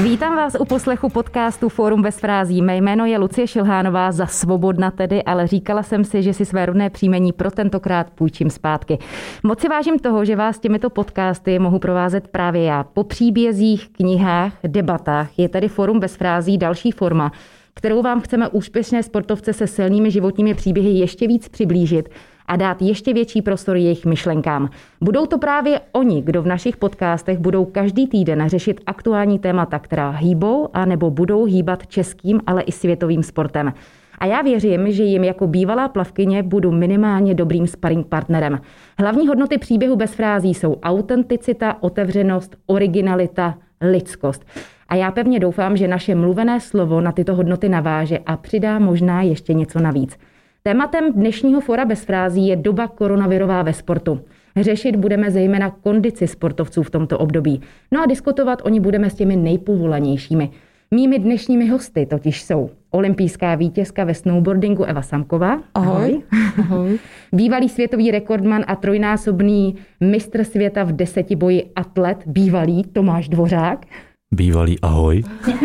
Vítám vás u poslechu podcastu Fórum bez frází. Mé jméno je Lucie Šilhánová, za Svobodna tedy, ale říkala jsem si, že si své rodné příjmení pro tentokrát půjčím zpátky. Moc si vážím toho, že vás těmito podcasty mohu provázet právě já. Po příbězích, knihách, debatách je tedy Fórum bez frází další forma, kterou vám chceme úspěšné sportovce se silnými životními příběhy ještě víc přiblížit a dát ještě větší prostor jejich myšlenkám. Budou to právě oni, kdo v našich podcastech budou každý týden řešit aktuální témata, která hýbou a nebo budou hýbat českým, ale i světovým sportem. A já věřím, že jim jako bývalá plavkyně budu minimálně dobrým sparring partnerem. Hlavní hodnoty příběhu bez frází jsou autenticita, otevřenost, originalita, lidskost. A já pevně doufám, že naše mluvené slovo na tyto hodnoty naváže a přidá možná ještě něco navíc. Tématem dnešního fora bez frází je doba koronavirová ve sportu. Řešit budeme zejména kondici sportovců v tomto období. No a diskutovat o ní budeme s těmi nejpovolanějšími. Mými dnešními hosty totiž jsou olympijská vítězka ve snowboardingu Eva Samková. Ahoj. Ahoj. Bývalý světový rekordman a trojnásobný mistr světa v desetiboji atlet, bývalý Tomáš Dvořák. Bývalý, ahoj.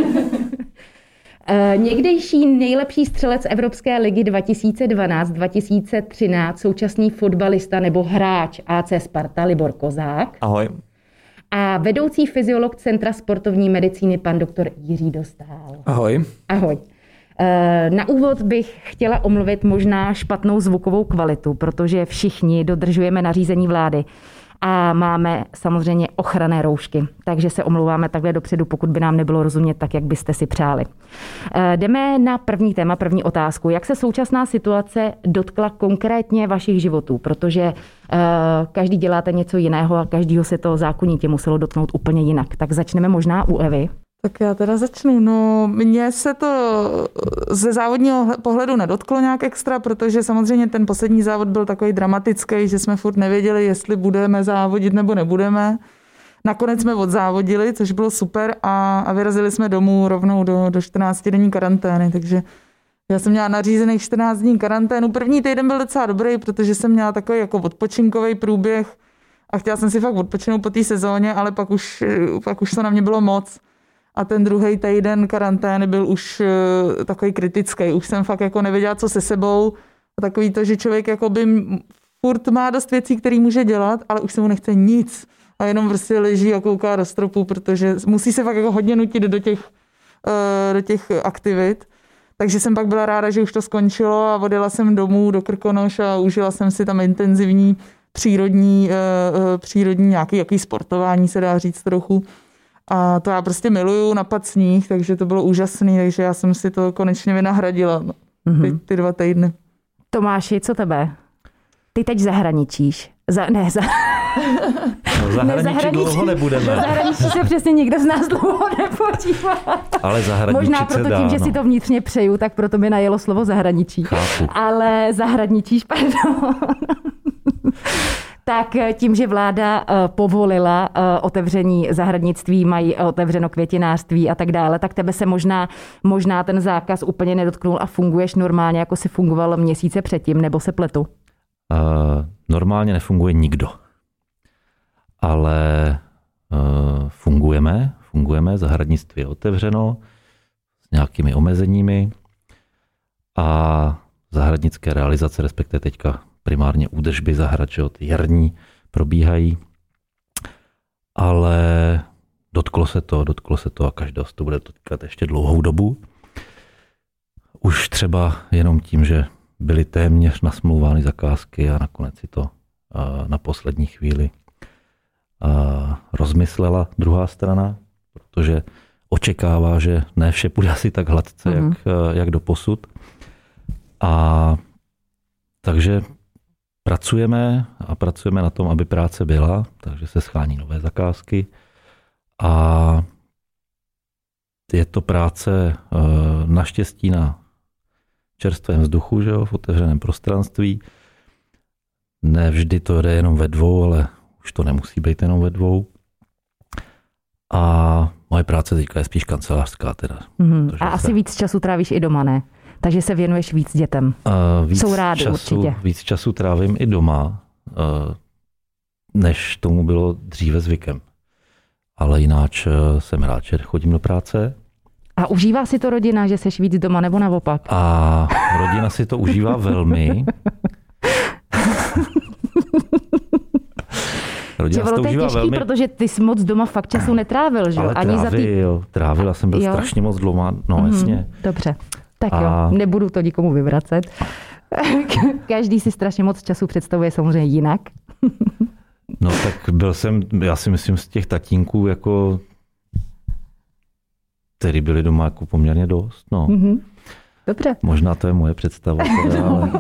Někdejší nejlepší střelec Evropské ligy 2012-2013, současný fotbalista nebo hráč AC Sparta Libor Kozák. Ahoj. A vedoucí fyziolog Centra sportovní medicíny pan doktor Jiří Dostál. Ahoj. Ahoj. Na úvod bych chtěla omluvit možná špatnou zvukovou kvalitu, protože všichni dodržujeme nařízení vlády. A máme samozřejmě ochranné roušky, takže se omlouváme takhle dopředu, pokud by nám nebylo rozumět tak, jak byste si přáli. Jdeme na první téma, první otázku. Jak se současná situace dotkla konkrétně vašich životů? Protože každý děláte něco jiného a každýho se to zákonitě muselo dotknout úplně jinak. Tak začneme možná u Evy. Tak já teda začnu. No, mně se to ze závodního pohledu nedotklo nějak extra, protože samozřejmě ten poslední závod byl takový dramatický, že jsme furt nevěděli, jestli budeme závodit nebo nebudeme. Nakonec jsme odzávodili, což bylo super a vyrazili jsme domů rovnou do 14denní karantény, takže já jsem měla nařízených 14 dní karanténu. První týden byl docela dobrý, protože jsem měla takový jako odpočinkový průběh a chtěla jsem si fakt odpočinout po té sezóně, ale pak už to na mě bylo moc. A ten druhý týden karantény byl už takový kritický. Už jsem fakt jako nevěděla, co se sebou. A takový to, že člověk jakoby furt má dost věcí, které může dělat, ale už se mu nechce nic. A jenom prostě leží a kouká do stropu, protože musí se fakt jako hodně nutit do těch aktivit. Takže jsem pak byla ráda, že už to skončilo a odjela jsem domů do Krkonoš a užila jsem si tam intenzivní přírodní nějaký sportování, se dá říct trochu. A to já prostě miluju, napad sníh, takže to bylo úžasný, takže já jsem si to konečně vynahradila ty 2 týdny. Tomáši, co tebe? Ty teď zahraničíš. Zahraničí dlouho nebudeme. Do zahraničí se přesně nikdo z nás dlouho nepodívá. Ale zahraničí možná proto tím, že si to vnitřně přeju, tak proto mi najelo slovo zahraničí. Chápu. Ale zahraničíš, pardon. Tak tím, že vláda povolila otevření zahradnictví, mají otevřeno květinářství a tak dále, tak tebe se možná ten zákaz úplně nedotknul a funguješ normálně, jako si fungoval měsíce předtím, nebo se pletu? Normálně nefunguje nikdo. Ale fungujeme, zahradnictví je otevřeno s nějakými omezeními a zahradnické realizace, respektive teďka primárně údržby zahrad, že ty jarní probíhají, ale dotklo se to a každého se to bude dotýkat ještě dlouhou dobu. Už třeba jenom tím, že byly téměř nasmlouvány zakázky a nakonec si to na poslední chvíli rozmyslela druhá strana, protože očekává, že ne vše půjde asi tak hladce, jak doposud. A takže pracujeme na tom, aby práce byla, takže se schání nové zakázky a je to práce naštěstí na čerstvém vzduchu, že jo, v otevřeném prostranství. Ne vždy to jde jenom ve 2, ale už to nemusí být jenom ve 2. A moje práce teďka je spíš kancelářská teda. A asi víc času trávíš i doma, ne? Takže se věnuješ víc dětem. Jsou rádi určitě. Víc času trávím i doma, než tomu bylo dříve zvykem. ale jináč jsem rád, že chodím do práce. A užívá si to rodina, že seš víc doma, nebo naopak? A rodina si to užívá velmi. Rodina to je těžký, velmi... protože ty jsi moc doma fakt času netrávil, že jo? Ale trávil, já jsem byl strašně moc doma, jasně. Dobře, tak jo, nebudu to nikomu vyvracet. Každý si strašně moc času představuje samozřejmě jinak. No tak já si myslím z těch tatínků, jako, který byli doma jako poměrně dost, no. Dobře. Možná to je moje představa. Ale...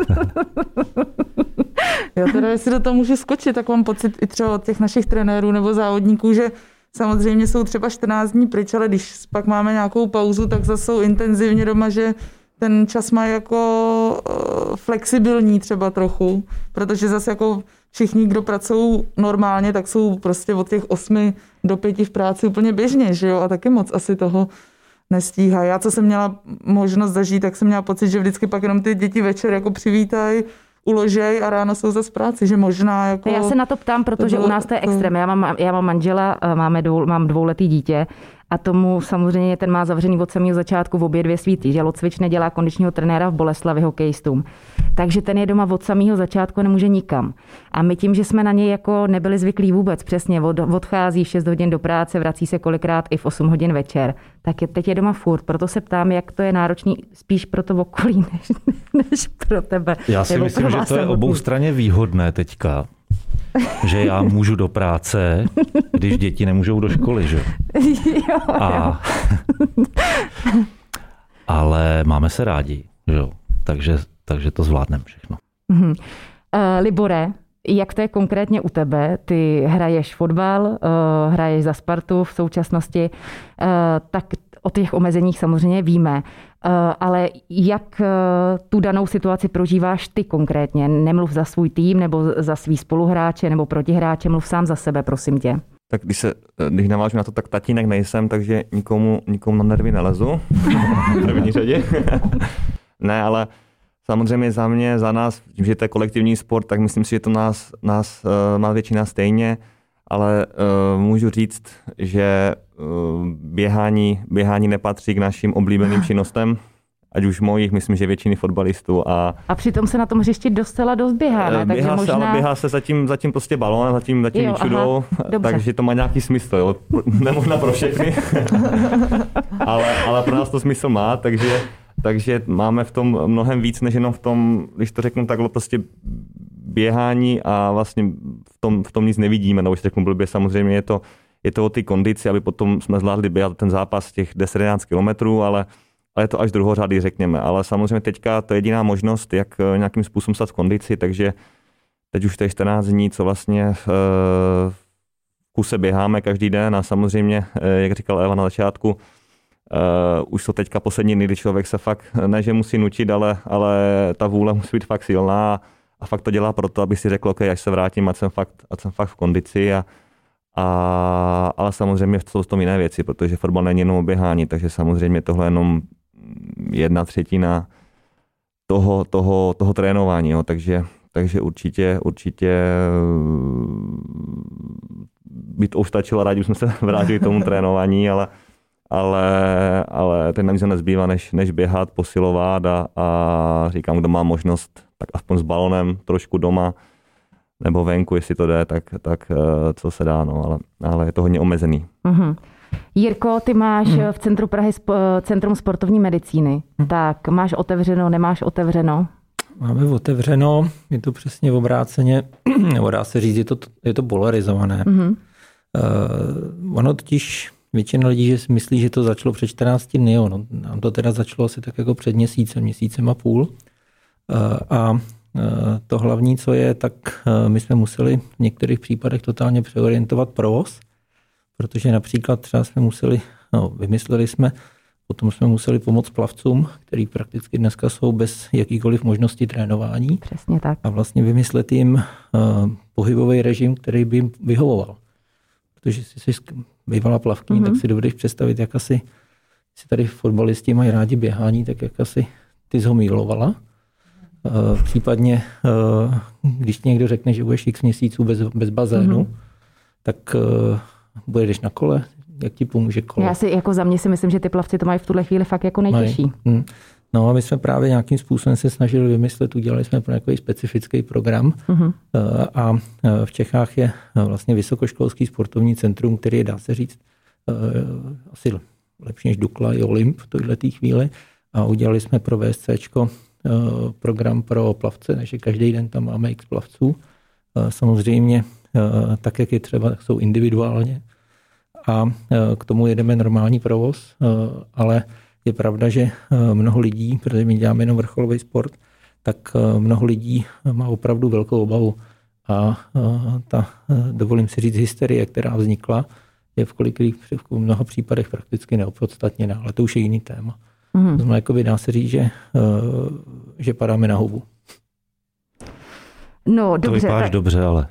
Já teda, jestli do toho můžu skočit, tak mám pocit i třeba od těch našich trenérů nebo závodníků, že samozřejmě jsou třeba 14 dní pryč, ale když pak máme nějakou pauzu, tak zase jsou intenzivně doma, že ten čas má jako flexibilní třeba trochu, protože zase jako všichni, kdo pracují normálně, tak jsou prostě od těch 8 do 5 v práci úplně běžně, že jo, a taky moc asi toho nestíhá. Já, co jsem měla možnost zažít, tak jsem měla pocit, že vždycky pak jenom ty děti večer jako přivítají, uložej a ráno jsou zase v práci, že možná jako... Já se na to ptám, protože u nás to je extrém. Já mám manžela, mám 2letý dítě a tomu samozřejmě ten má zavřený od samého začátku v obě 2 svítí. Tělocvič nedělá kondičního trenéra v Boleslavi hokejistům. Takže ten je doma od samého začátku a nemůže nikam. A my tím, že jsme na něj jako nebyli zvyklí vůbec, přesně odchází v 6 hodin do práce, vrací se kolikrát i v 8 hodin večer, tak teď je doma furt. Proto se ptám, jak to je náročný spíš pro to okolí, než pro tebe. Já si myslím, že to je oboustranně výhodné teďka. Že já můžu do práce, když děti nemůžou do školy, že? Ale máme se rádi, že? Takže to zvládneme všechno. Libore, jak to je konkrétně u tebe? Ty hraješ fotbal, hraješ za Spartu v současnosti, tak o těch omezeních samozřejmě víme. Ale jak tu danou situaci prožíváš ty konkrétně? Nemluv za svůj tým nebo za svý spoluhráče nebo protihráče, mluv sám za sebe, prosím tě. Tak když navážu na to, tak tatínek nejsem, takže nikomu na nervy nelezu. V první řadě. Ne, ale samozřejmě za mě, za nás, tím, že to je kolektivní sport, tak myslím si, že to nás má většina stejně, ale můžu říct, že běhání nepatří k našim oblíbeným činnostem, ať už mojich, myslím, že většiny fotbalistů. A přitom se na tom hřišti docela dost běhá, ne? Takže běhá možná... se, ale běhá se zatím prostě balón, zatím čudou, takže to má nějaký smysl, jo. Nemožná pro všechny, ale pro nás to smysl má, takže máme v tom mnohem víc, než jenom v tom, když to řeknu takhle, prostě běhání a vlastně v tom nic nevidíme, nebo když řeknu blbě, samozřejmě je to o ty kondici, aby potom jsme zvládli běhat ten zápas těch 10-11 kilometrů, ale je to až druhořadý, řekněme. Ale samozřejmě teďka to je jediná možnost, jak nějakým způsobem stát v kondici, takže teď už to je 14 dní, co vlastně v kuse běháme každý den a samozřejmě, jak říkala Eva na začátku, už jsou teďka poslední dny, kdy člověk se fakt, ne že musí nutit, ale ta vůle musí být fakt silná a fakt to dělá proto, aby si řekl, OK, až se vrátím, ať jsem fakt v kondici ale samozřejmě jsou v tom jiné věci, protože fotbal není jenom o běhání, takže samozřejmě tohle je jenom 1/3 toho trénování, jo, takže určitě by to už stačilo, rádi bychom se vrátili tomu trénování, ale teď nám nezbývá, než běhat, posilovat a říkám, kdo má možnost, tak aspoň s balonem trošku doma, nebo venku, jestli to jde, tak co se dá, no, ale je to hodně omezený. Mm-hmm. Jirko, ty máš v centru Prahy Centrum sportovní medicíny. Tak máš otevřeno, nemáš otevřeno? Máme otevřeno, je to přesně obráceně, nebo dá se říct, je to polarizované. Mm-hmm. Ono totiž většina lidí že si myslí, že to začalo před 14 dny, jo. No, nám to teda začalo asi tak jako před měsícem a půl. A to hlavní, co je, tak my jsme museli v některých případech totálně přeorientovat provoz, protože například třeba vymysleli jsme, potom jsme museli pomoct plavcům, který prakticky dneska jsou bez jakýkoliv možnosti trénování. Přesně tak. A vlastně vymyslet jim pohybový režim, který by jim vyhovoval. Protože jsi bývala plavkyní, tak si dovedeš představit, jak asi si tady fotbalisti mají rádi běhání, tak jak asi ty jsi ho milovala. Případně, když ti někdo řekne, že budeš x měsíců bez bazénu, tak budeš na kole, jak ti pomůže kolo. Já si jako za mě si myslím, že ty plavci to mají v tuhle chvíli fakt jako nejtěžší. No a my jsme právě nějakým způsobem se snažili vymyslet, udělali jsme pro nějaký specifický program a v Čechách je vlastně Vysokoškolský sportovní centrum, který je, dá se říct, asi lepší než Dukla i Olymp v této chvíli a udělali jsme pro VSCčko program pro plavce, takže každý den tam máme x plavců. Samozřejmě tak, jak je třeba, tak jsou individuálně a k tomu jedeme normální provoz, ale je pravda, že mnoho lidí, protože my děláme jenom vrcholový sport, tak mnoho lidí má opravdu velkou obavu a ta, dovolím si říct, hysterie, která vznikla, je v mnoha případech prakticky neopodstatněná, ale to už je jiný téma. To znamená, jakoby dá se říct, že padáme na hubu. No, to dobře. vypadáš dobře, ale...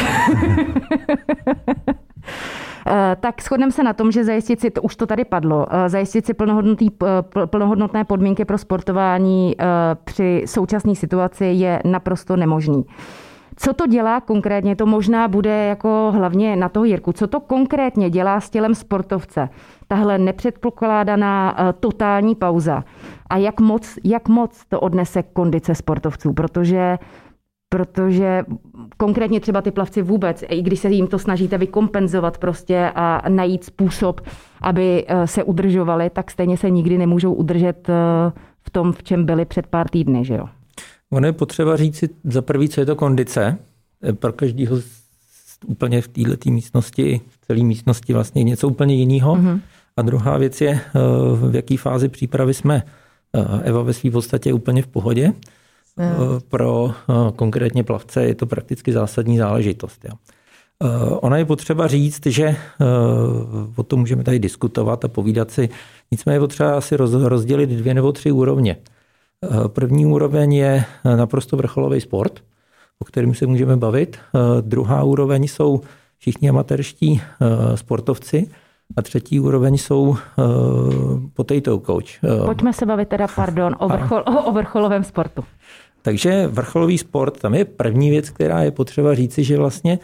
Tak shodneme se na tom, že zajistit si, to už to tady padlo, zajistit si plnohodnotné podmínky pro sportování při současné situaci je naprosto nemožný. Co to dělá konkrétně, to možná bude jako hlavně na toho Jirku, co to konkrétně dělá s tělem sportovce? Tahle nepředpokládaná totální pauza. A jak moc to odnese kondice sportovců, protože konkrétně třeba ty plavci vůbec, i když se jim to snažíte vykompenzovat prostě a najít způsob, aby se udržovali, tak stejně se nikdy nemůžou udržet v tom, v čem byli před pár týdny, že jo? Ono je potřeba říct si za prvý, co je to kondice. Pro každého úplně v této místnosti, v celé místnosti vlastně něco úplně jiného. A druhá věc je, v jaké fázi přípravy jsme. Eva ve své podstatě úplně v pohodě. Pro konkrétně plavce je to prakticky zásadní záležitost. Jo. Ona je potřeba říct, že o tom můžeme tady diskutovat a povídat si. Nicméně je potřeba asi rozdělit 2 nebo 3 úrovně. První úroveň je naprosto vrcholový sport, o kterém se můžeme bavit. Druhá úroveň jsou všichni amatérští sportovci a třetí úroveň jsou potato coach. Pojďme se bavit teda, o vrcholovém sportu. Takže vrcholový sport, tam je první věc, která je potřeba říci, že vlastně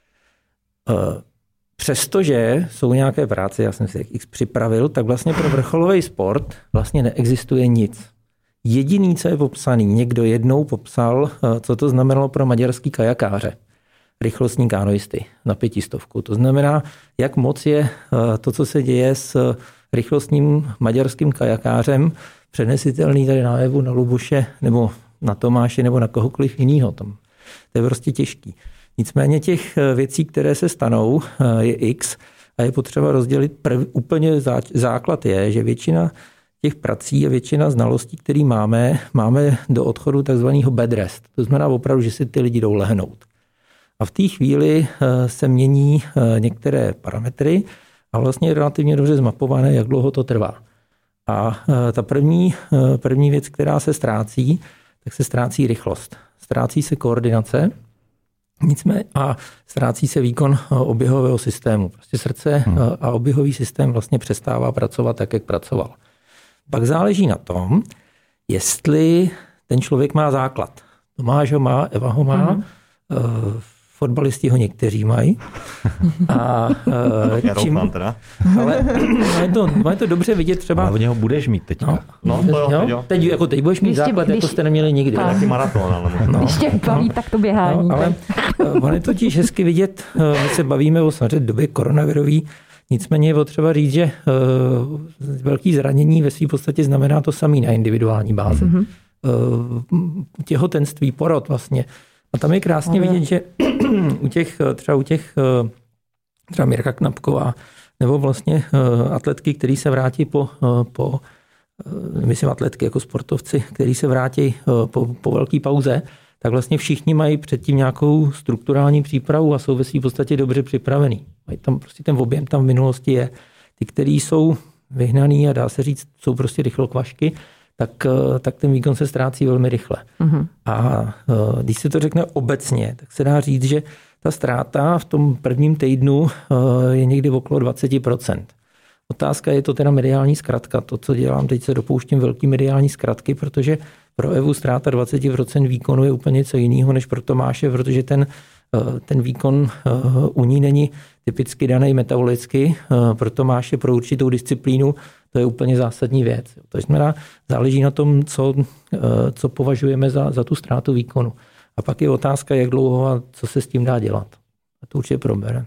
přestože jsou nějaké práce, já jsem si x připravil, tak vlastně pro vrcholový sport vlastně neexistuje nic. Jediný, co je popsaný, někdo jednou popsal, co to znamenalo pro maďarský kajakáře, rychlostní kanoisty na 500. To znamená, jak moc je to, co se děje s rychlostním maďarským kajakářem, přenesitelný tady na Evu, na Luboše, nebo na Tomáše, nebo na kohokoliv jinýho. To je prostě těžký. Nicméně těch věcí, které se stanou, je x a je potřeba rozdělit. Úplně základ je, že většina těch prací a většina znalostí, které máme do odchodu takzvaného bed rest. To znamená opravdu, že si ty lidi jdou lehnout. A v té chvíli se mění některé parametry a vlastně je relativně dobře zmapované, jak dlouho to trvá. A ta první věc, která se ztrácí, tak se ztrácí rychlost. Ztrácí se koordinace, nicméně a ztrácí se výkon oběhového systému. Prostě srdce a oběhový systém vlastně přestává pracovat tak, jak pracoval. Pak záleží na tom, jestli ten člověk má základ. Tomáš ho má, Eva ho má, fotbalisti ho někteří mají. Ale je to dobře vidět třeba. Ale ho budeš mít teďka. Teď budeš mít základ, jako jste neměli nikdy. Taky maraton. Když tě baví, tak to běhání. Ale on je totiž hezky vidět, my se bavíme o samozřejmě době koronavirový, nicméně je potřeba říct, že velký zranění ve své podstatě znamená to samé na individuální bázi. Těhotenství, porod vlastně. A tam je krásně vidět, že třeba Mirka Knapková, nebo vlastně atletky, který se vrátí myslím atletky jako sportovci, který se vrátí po velké pauze, tak vlastně všichni mají předtím nějakou strukturální přípravu a jsou ve své podstatě dobře připravený. Tam prostě ten objem tam v minulosti je. Ty, který jsou vyhnaný a dá se říct, jsou prostě rychlokvašky, tak ten výkon se ztrácí velmi rychle. A když se to řekne obecně, tak se dá říct, že ta ztráta v tom prvním týdnu je někdy okolo 20%. Otázka je to teda mediální zkratka. To, co dělám, teď se dopouštím velký mediální zkratky, protože pro Evu ztráta 20% výkonu je úplně něco jiného než pro Tomáše, protože ten výkon u ní není typicky daný metabolicky, proto máš je pro určitou disciplínu, to je úplně zásadní věc. To znamená, záleží na tom, co považujeme za tu ztrátu výkonu. A pak je otázka, jak dlouho a co se s tím dá dělat. A to určitě probere.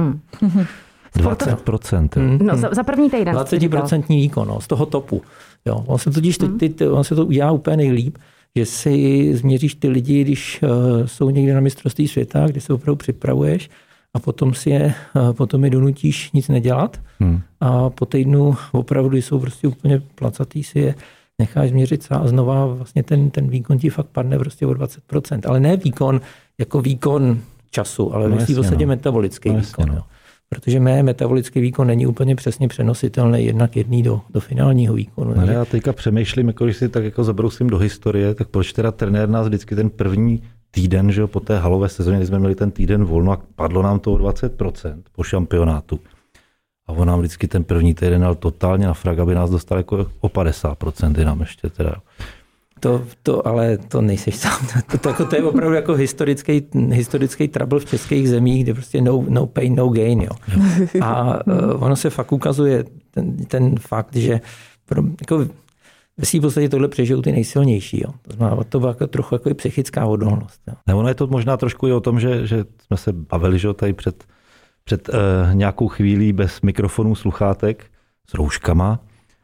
20%. No, za první týden. 20% výkon, z toho topu. Jo, on se totiž on se to udělá úplně nejlíp, že si změříš ty lidi, když jsou někde na mistrovství světa, kde se opravdu připravuješ a potom je donutíš nic nedělat a po týdnu opravdu jsou prostě úplně placatý, si je necháš změřit a znova vlastně ten výkon ti fakt padne prostě o 20%. Ale ne výkon jako výkon času, ale v podstatě metabolický výkon. No. Protože metabolický výkon není úplně přesně přenositelný jednak jedný do finálního výkonu. Ale já teďka přemýšlím, jako když si tak jako zabrousím do historie, tak proč teda trenér nás vždycky ten první týden, že po té halové sezóně, kdy jsme měli ten týden volno a padlo nám to o 20% po šampionátu. A on nám vždycky ten první týden dal totálně na frak, aby nás dostal jako o 50% jenom ještě teda. Ale to nejseš sám. To je opravdu jako historický trouble v českých zemích, kde prostě no pain, no gain. Jo. A ono se fakt ukazuje ten fakt, že jako v podstatě tohle přežijou ty nejsilnější. Jo. To znamená, to byla jako trochu jako i psychická odolnost. Jo. Ne, ono je to možná trošku i o tom, že jsme se bavili, že tady před nějakou chvílí bez mikrofonů, sluchátek, s rouškama,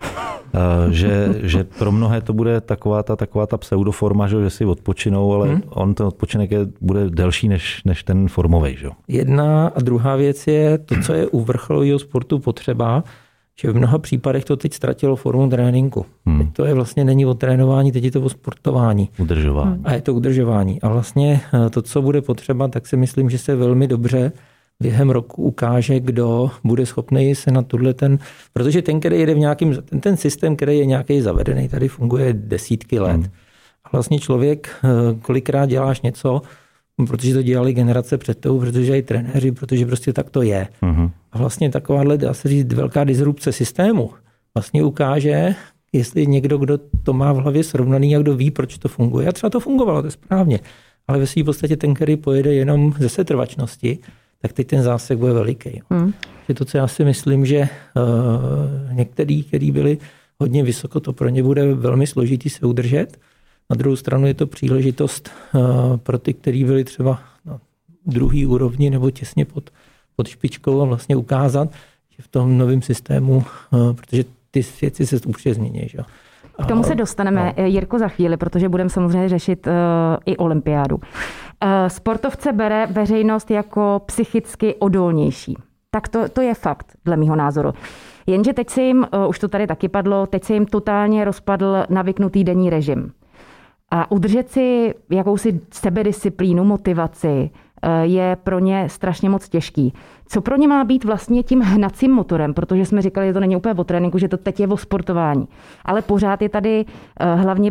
že pro mnohé to bude taková ta pseudoforma, že si odpočinou, ale on ten odpočinek bude delší než ten formovej. Že? Jedna a druhá věc je to, co je u vrcholového sportu potřeba, že v mnoha případech to teď ztratilo formu tréninku. Teď to je vlastně není o trénování, teď je to o sportování. Udržování. A je to udržování. A vlastně to, co bude potřeba, tak si myslím, že se velmi dobře během roku ukáže, kdo bude schopný se na protože ten, který jede v ten systém, který je nějaký zavedený, tady funguje desítky let. A vlastně člověk, kolikrát děláš něco, protože to dělali generace před tou, protože i trenéři, protože prostě tak to je. A vlastně takováhle, dá se říct, velká disrupce systému vlastně ukáže, jestli někdo, kdo to má v hlavě srovnaný a kdo ví, proč to funguje. A třeba to fungovalo, to je správně. Ale ve svým podstatě ten, který pojede jenom ze setrvačnosti, tak teď ten zásek bude veliký. Že to, co já si myslím, že některý, kteří byli hodně vysoko, to pro ně bude velmi složitý se udržet. Na druhou stranu je to příležitost pro ty, kteří byli třeba na druhý úrovni nebo těsně pod špičkou a vlastně ukázat, že v tom novém systému, protože ty věci se určitě změní. Že? K tomu se dostaneme, Jirko, za chvíli, protože budeme samozřejmě řešit i olympiádu. Sportovce bere veřejnost jako psychicky odolnější. Tak to je fakt, dle mýho názoru. Jenže teď se jim, už to tady taky padlo, teď se jim totálně rozpadl navyknutý denní režim. A udržet si jakousi sebedisciplínu, motivaci je pro ně strašně moc těžký. Co pro ně má být vlastně tím hnacím motorem, protože jsme říkali, že to není úplně o tréninku, že to teď je o sportování. Ale pořád je tady hlavně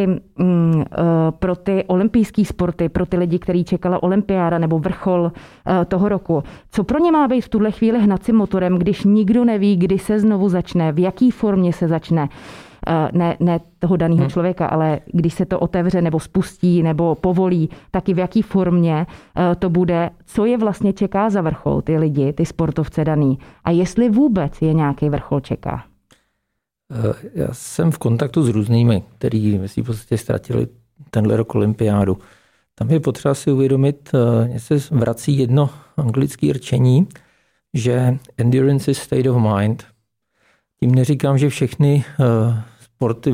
pro ty olympijské sporty, pro ty lidi, kteří čekala olympiáda nebo vrchol toho roku. Co pro ně má být v tuhle chvíli hnacím motorem, když nikdo neví, kdy se znovu začne, v jaký formě se začne. Ne toho daného člověka, ale když se to otevře nebo spustí nebo povolí, taky v jaký formě to bude, co je vlastně čeká za vrchol ty lidi, ty sportovce daný a jestli vůbec je nějaký vrchol čeká. Já jsem v kontaktu s různými, kteří si v podstatě ztratili tenhle rok olympiádu. Tam je potřeba si uvědomit, že se vrací jedno anglické rčení, že endurance is state of mind. Tím neříkám, že všechny sporty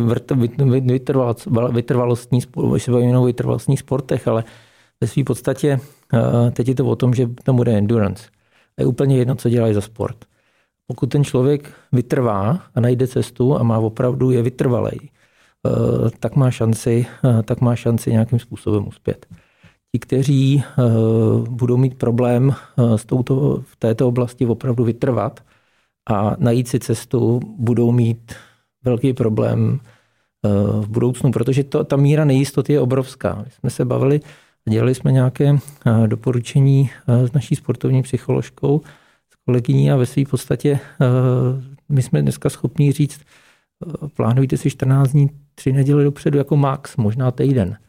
vytrvalostních sportech, ale ve své podstatě teď je to o tom, že tam bude endurance. A je úplně jedno, co dělají za sport. Pokud ten člověk vytrvá a najde cestu a má opravdu je vytrvalej, tak má šanci nějakým způsobem uspět. Ti, kteří budou mít problém v této oblasti opravdu vytrvat a najít si cestu, budou mít velký problém v budoucnu, protože ta míra nejistoty je obrovská. My jsme se bavili, dělali jsme nějaké doporučení s naší sportovní psycholožkou, s kolegyní a ve své podstatě my jsme dneska schopni říct, plánujte si 14 dní, 3 neděle dopředu jako max, možná týden.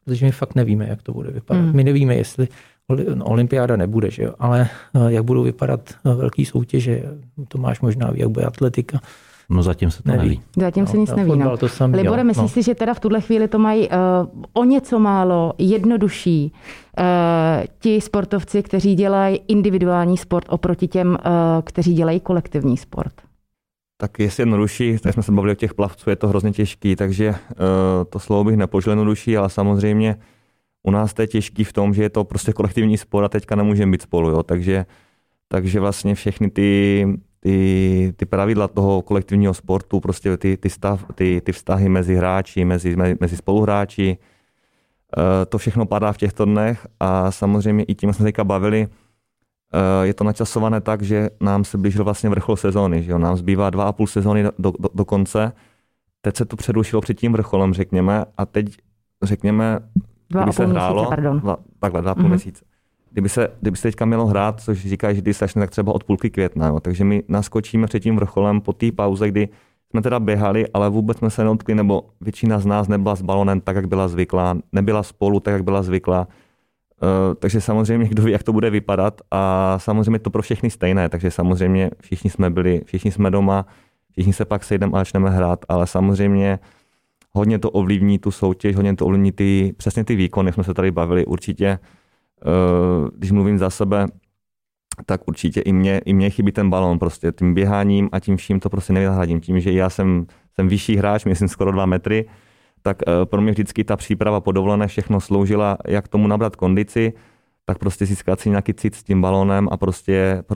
protože my fakt nevíme, jak to bude vypadat. My nevíme, jestli olympiáda nebude, že jo? Ale jak budou vypadat velký soutěže, Tomáš možná ví, jak bude atletika. No zatím se to neví. Zatím se nic neví. No. Libore, myslíš si, že teda v tuhle chvíli to mají o něco málo jednodušší ti sportovci, kteří dělají individuální sport oproti těm, kteří dělají kolektivní sport? Tak jestli jednodušší, tak jsme se bavili o těch plavců, je to hrozně těžký, takže to slovo bych nepoužil jednodušší, ale samozřejmě u nás to je těžký v tom, že je to prostě kolektivní sport a teďka nemůžeme být spolu, jo? Takže vlastně všechny ty pravidla toho kolektivního sportu, prostě ty vztahy mezi hráči, mezi spoluhráči, to všechno padá v těchto dnech a samozřejmě i tím jsme se teďka bavili, je to načasované tak, že nám se blížil vlastně vrchol sezóny, že jo? Nám zbývá 2,5 sezóny do konce, teď se to předušilo před tím vrcholem, řekněme, a teď řekněme, kdyby se hrálo, 2,5 měsíce. Kdyby se teďka mělo hrát, což říkají, že když začne tak třeba od půlky května, jo? Takže my naskočíme před tím vrcholem po té pauze, kdy jsme teda běhali, ale vůbec jsme se neotkli, nebo většina z nás nebyla s balonem tak, jak byla zvyklá, nebyla spolu tak, jak byla zvyklá. Takže samozřejmě kdo ví, jak to bude vypadat a samozřejmě to pro všechny stejné, takže samozřejmě všichni jsme doma, všichni se pak sejdeme a začneme hrát, ale samozřejmě hodně to ovlivní tu soutěž, hodně to ovlivní přesně ty výkony, jak jsme se tady bavili určitě. Když mluvím za sebe, tak určitě i mě chybí ten balón, prostě tím běháním a tím vším to prostě nevynahradím. Tím, že já jsem vyšší hráč, myslím skoro 2 metry, tak pro mě vždycky ta příprava po dovolené všechno sloužila, jak tomu nabrat kondici, tak prostě získat si nějaký cit s tím balónem a prostě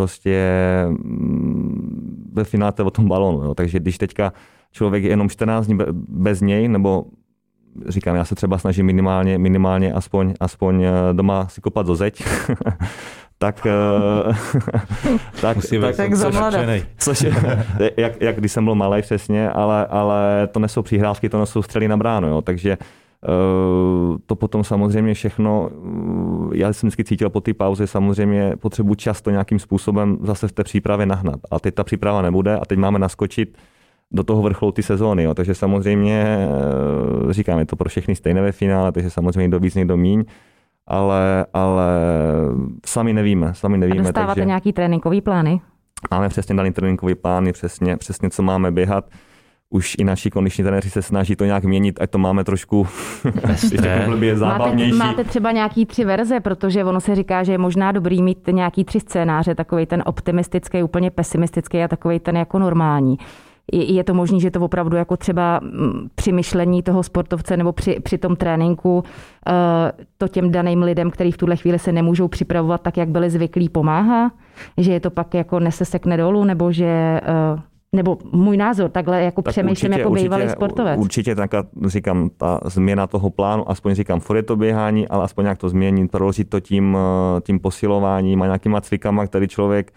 ve finále o tom balónu. Jo. Takže když teďka člověk je jenom 14 dní bez něj, nebo říkám, já se třeba snažím minimálně aspoň doma si kopat do zeď, tak což je, jak když jsem byl malej přesně, ale to nesou přihrávky, to nesou střely na bránu, jo, takže to potom samozřejmě všechno, já jsem vždycky cítil po té pauze, samozřejmě potřebuji často nějakým způsobem zase v té přípravě nahnat, a teď ta příprava nebude a teď máme naskočit do toho vrcholu ty sezóny, jo, takže samozřejmě říkám, je to pro všechny stejné ve finále, takže samozřejmě někdo víc, někdo míň, ale sami nevíme. A dostáváte takže nějaký tréninkový plány? Máme přesně daný tréninkový plány, přesně co máme běhat. Už i naši kondiční trenéři se snaží to nějak měnit, ať to máme trošku zábavnější. Máte třeba nějaký 3 verze, protože ono se říká, že je možná dobrý mít nějaký 3 scénáře, takovej ten optimistický, úplně pesimistický a takovej ten jako normální. Je to možné, že to opravdu jako třeba při myšlení toho sportovce nebo při tom tréninku to těm daným lidem, kteří v tuhle chvíli se nemůžou připravovat tak, jak byli zvyklí, pomáhá? Že je to pak jako nesesekne dolů, nebo že... Nebo můj názor, takhle jako tak přemýšlím jako bývalý sportovec. Určitě tak, říkám, ta změna toho plánu, aspoň říkám, furt je to běhání, ale aspoň nějak to změnit, proložit to tím posilováním a nějakýma cvikama, který člověk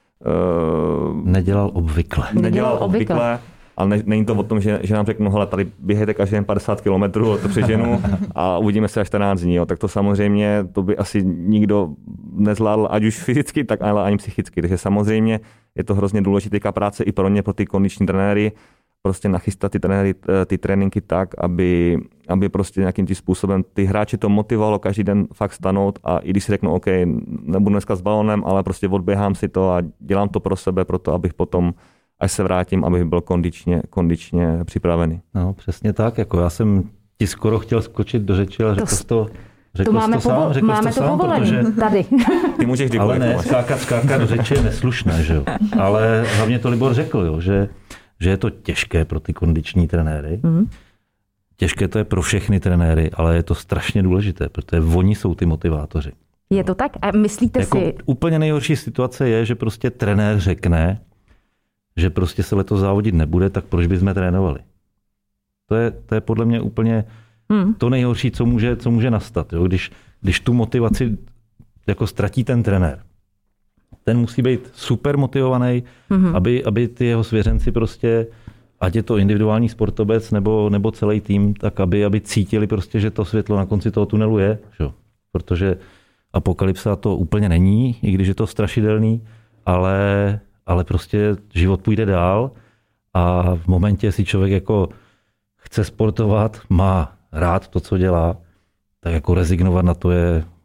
nedělal obvykle. Ale není to o tom, že nám řeknu, hele, tady běhejte každý den 50 kilometrů, to přeženu a uvidíme se až 14 dní. Jo. Tak to samozřejmě, to by asi nikdo nezvládl, ať už fyzicky, tak ale ani psychicky. Takže samozřejmě je to hrozně důležitá práce i pro ně, pro ty kondiční trenéry, prostě nachystat ty tréninky tak, aby prostě nějakým tím způsobem ty hráče to motivovalo každý den fakt stanout a i když si řeknu, OK, nebudu dneska s balónem, ale prostě odběhám si to a dělám to pro sebe, proto abych potom, až se vrátím, abych byl kondičně připravený. No, přesně tak, jako já jsem ti skoro chtěl skočit do řeči, ale řekl jsi to povolený tady. Ty můžeš ale ne, skákat do řeči je neslušné, že jo. Ale hlavně to Libor řekl, jo, že je to těžké pro ty kondiční trenéry. Těžké to je pro všechny trenéry, ale je to strašně důležité, protože oni jsou ty motivátoři. Je to tak? A myslíte jako si... Úplně nejhorší situace je, že prostě trenér řekne, že prostě se letos závodit nebude, tak proč bychom trénovali? To je podle mě úplně to nejhorší, co může nastat. Jo? Když tu motivaci jako ztratí ten trenér. Ten musí být super motivovaný, aby ty jeho svěřenci prostě, ať je to individuální sportovec nebo celý tým, tak aby cítili prostě, že to světlo na konci toho tunelu je. Že? Protože apokalypsa to úplně není, i když je to strašidelný, ale prostě život půjde dál a v momentě, jestli člověk jako chce sportovat, má rád to, co dělá, tak jako rezignovat na to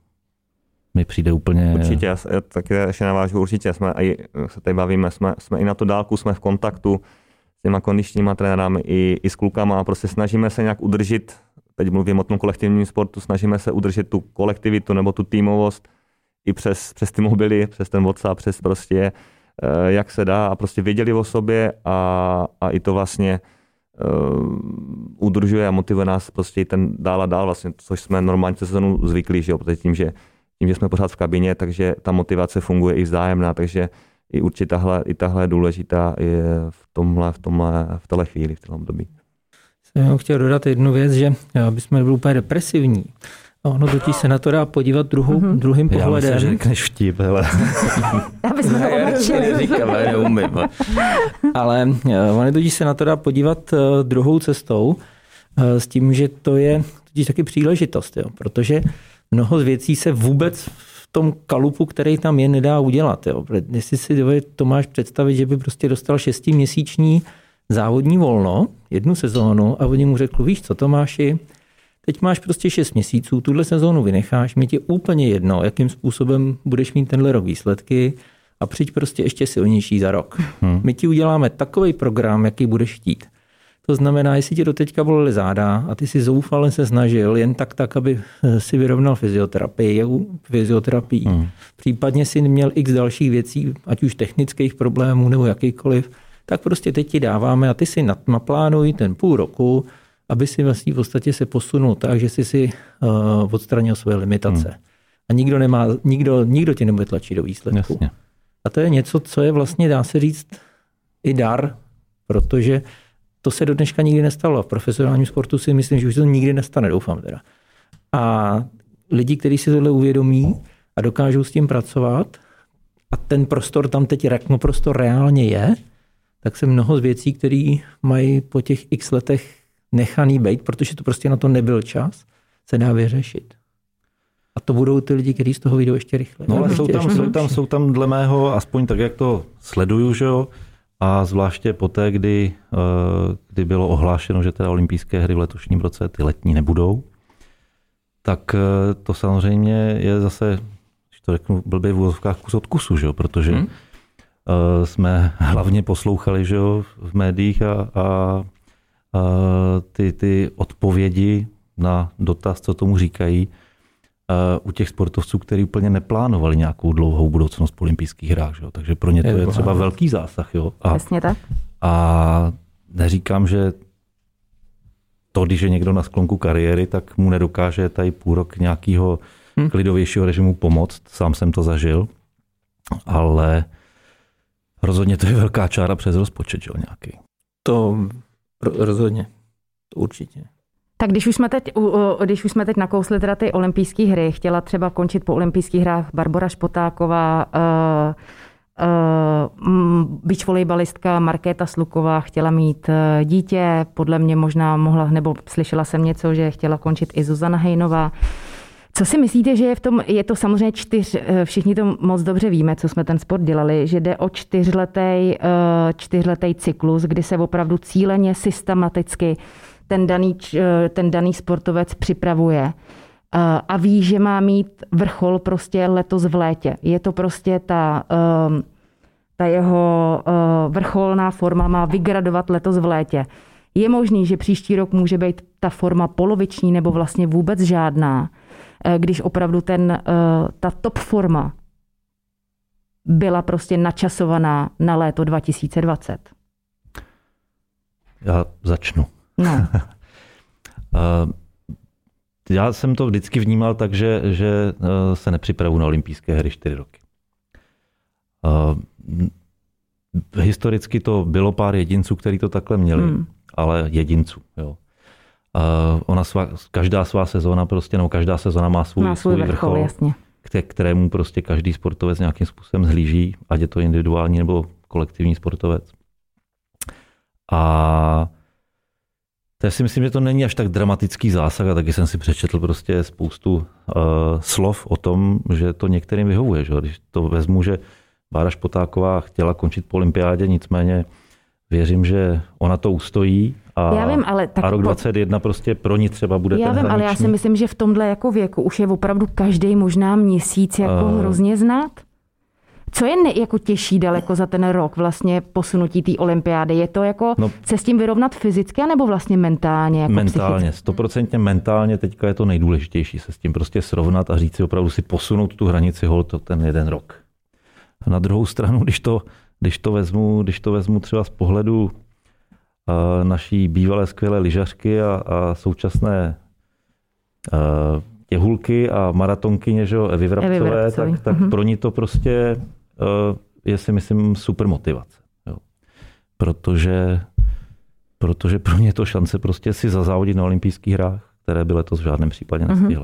mi přijde úplně... Určitě, já taky ještě navážu, určitě jsme, a se tady bavíme, jsme i na tu dálku, jsme v kontaktu s těma kondičníma trenérami i s klukama a prostě snažíme se nějak udržet, teď mluvím o tom kolektivním sportu, snažíme se udržet tu kolektivitu nebo tu týmovost i přes ty mobily, přes ten WhatsApp, přes prostě jak se dá a prostě věděli o sobě a i to vlastně udržuje a motivuje nás prostě ten dál a dál vlastně, což jsme normálně sezonu zvyklí, že jo, protože tím, že jsme pořád v kabině, takže ta motivace funguje i vzájemná, takže i určitě tahle je důležitá je v téhle chvíli, v tom období. Jsem chtěl dodat jednu věc, že aby jsme nebyli úplně depresivní. Ono totiž se na to dá podívat druhým pohledem. Já myslím, že řekneš vtip, hele. Aby jsme to odmlčili. Neumím. Ale ono totiž se na to dá podívat druhou cestou s tím, že to je totiž taky příležitost, jo, protože mnoho z věcí se vůbec v tom kalupu, který tam je, nedá udělat. Jo. Jestli si Tomáš představit, že by prostě dostal 6měsíční závodní volno, 1 sezónu a oni mu řekl, víš co Tomáši, teď máš prostě 6 měsíců, tuhle sezónu vynecháš, mi je úplně jedno, jakým způsobem budeš mít tenhle rok výsledky a přijď prostě ještě silnější za rok. My ti uděláme takový program, jaký budeš chtít. To znamená, jestli ti doteďka bolely záda a ty si zoufale se snažil jen tak, aby si vyrovnal fyzioterapii. Případně si měl x dalších věcí, ať už technických problémů nebo jakýkoliv, tak prostě teď ti dáváme a ty si naplánuj ten půl roku, aby si vlastně v podstatě se posunul tak, že si odstranil své limitace. A nikdo tě nebude tlačit do výsledku. Jasně. A to je něco, co je vlastně, dá se říct, i dar, protože to se do dneška nikdy nestalo. V profesionálním sportu si myslím, že už to nikdy nestane, doufám teda. A lidi, kteří si tohle uvědomí a dokážou s tím pracovat a ten prostor tam teď prostor reálně je, tak se mnoho z věcí, které mají po těch x letech nechaný být, protože to prostě na to nebyl čas, se dá vyřešit. A to budou ty lidi, kteří z toho vyjdou ještě rychleji. No ale jsou tam dle mého, aspoň tak, jak to sleduju, že jo, a zvláště poté, kdy bylo ohlášeno, že teda olympijské hry v letošním roce ty letní nebudou, tak to samozřejmě je zase, když to řeknu blbě v úvozovkách, kus od kusu, že jo, protože jsme hlavně poslouchali, že jo, v médiích a ty odpovědi na dotaz, co tomu říkají, u těch sportovců, kteří úplně neplánovali nějakou dlouhou budoucnost po olympijských hrách. Že? Takže pro ně to je třeba velký zásah. Jo? Přesně tak. A neříkám, že to, když je někdo na sklonku kariéry, tak mu nedokáže tady půl rok nějakého klidovějšího režimu pomoct. Sám jsem to zažil. Ale rozhodně to je velká čára přes rozpočet, že? Nějaký. To rozhodně. To určitě. Tak když už jsme teď nakousli teda ty olympijské hry, chtěla třeba končit po olympijských hrách Barbora Špotáková, beach volejbalistka Markéta Sluková chtěla mít dítě, podle mě možná mohla, nebo slyšela jsem něco, že chtěla končit i Zuzana Hejnová. Co si myslíte, že je to samozřejmě všichni to moc dobře víme, co jsme ten sport dělali, že jde o 4letý cyklus, kdy se opravdu cíleně, systematicky ten daný sportovec připravuje a ví, že má mít vrchol prostě letos v létě. Je to prostě ta jeho vrcholná forma má vygradovat letos v létě. Je možný, že příští rok může být ta forma poloviční nebo vlastně vůbec žádná, když opravdu ta top forma byla prostě načasovaná na léto 2020. Já začnu. No. Já jsem to vždycky vnímal tak, že se nepřipravuji na olympijské hry 4 roky. Historicky to bylo pár jedinců, kteří to takhle měli, ale jedinců. Jo. Každá svá sezóna prostě, nebo každá sezóna má svůj vrchol, jasně. Kterému prostě každý sportovec nějakým způsobem zhlíží, ať je to individuální nebo kolektivní sportovec. A to si myslím, že to není až tak dramatický zásah a taky jsem si přečetl prostě spoustu slov o tom, že to některým vyhovuje. Že? Když to vezmu, že Bára Špotáková chtěla končit po olympiádě, nicméně věřím, že ona to ustojí a, já vím, ale a rok 2021 prostě pro ní třeba bude ten hraniční. Ale já si myslím, že v tomhle jako věku už je opravdu každý možná měsíc jako hrozně znát. Co je jako těžší daleko za ten rok vlastně posunutí té olympiády? Je to jako se s tím vyrovnat fyzicky, anebo vlastně mentálně? Jako mentálně, 100% mentálně teďka je to nejdůležitější, se s tím prostě srovnat a říct si opravdu si posunout tu hranici holt ten jeden rok. A na druhou stranu, když to vezmu třeba z pohledu naší bývalé skvělé lyžařky a současné těhulky a maratonkyně, že Evy Vrabcové, tak pro ní to prostě je, si myslím, super motivace. Jo. Protože pro ně je to šance prostě si zazávodit na olympijských hrách, které by letos v žádném případě nestihla.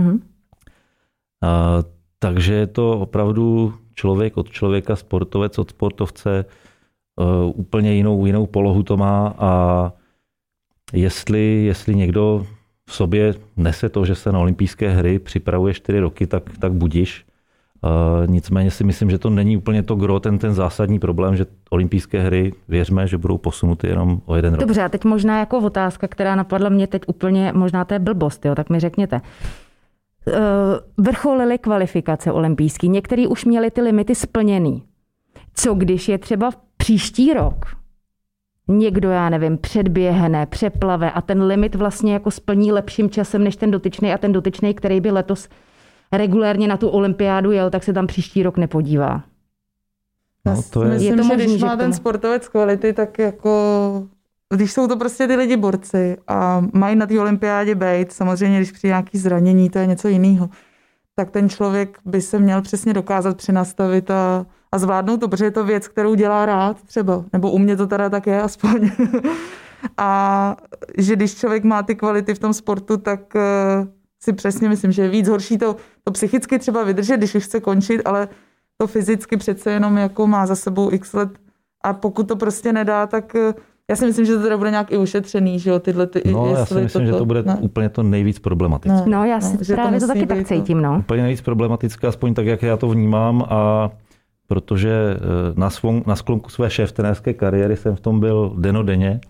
Takže je to opravdu člověk od člověka, sportovec od sportovce, úplně jinou polohu to má a jestli někdo v sobě nese to, že se na olympijské hry připravuje 4 roky, tak budiš. Nicméně si myslím, že to není úplně to gro, ten zásadní problém, že olympijské hry, věřme, že budou posunuty jenom o 1 rok. Dobře, a teď možná jako otázka, která napadla mě teď úplně, možná to je blbost, jo, tak mi řekněte. Vrcholily kvalifikace olympijský, některý už měli ty limity splněný. Co když je třeba příští rok někdo, já nevím, předběhne, přeplave a ten limit vlastně jako splní lepším časem než ten dotyčný a ten dotyčný, který by letos regulérně na tu olympiádu jel, tak se tam příští rok nepodívá. Myslím, že když má ten sportovec kvality, tak jako když jsou to prostě ty lidi borci a mají na té olympiádě být, samozřejmě když přijde nějaké zranění, to je něco jiného, tak ten člověk by se měl přesně dokázat přenastavit a zvládnout to, protože je to věc, kterou dělá rád třeba, nebo u mě to teda tak je aspoň. A že když člověk má ty kvality v tom sportu, tak si přesně myslím, že je víc horší to psychicky třeba vydržet, když už chce končit, ale to fyzicky přece jenom jako má za sebou x let a pokud to prostě nedá, tak já si myslím, že to teda bude nějak i ušetřený, že jo, tyhle ty... já si myslím, že to bude úplně to nejvíc problematické. No, já si právě to taky tak cítím, no. Úplně nejvíc problematické, aspoň tak, jak já to vnímám a protože na sklonku své šéftrenérské kariéry jsem v tom byl dennodenně,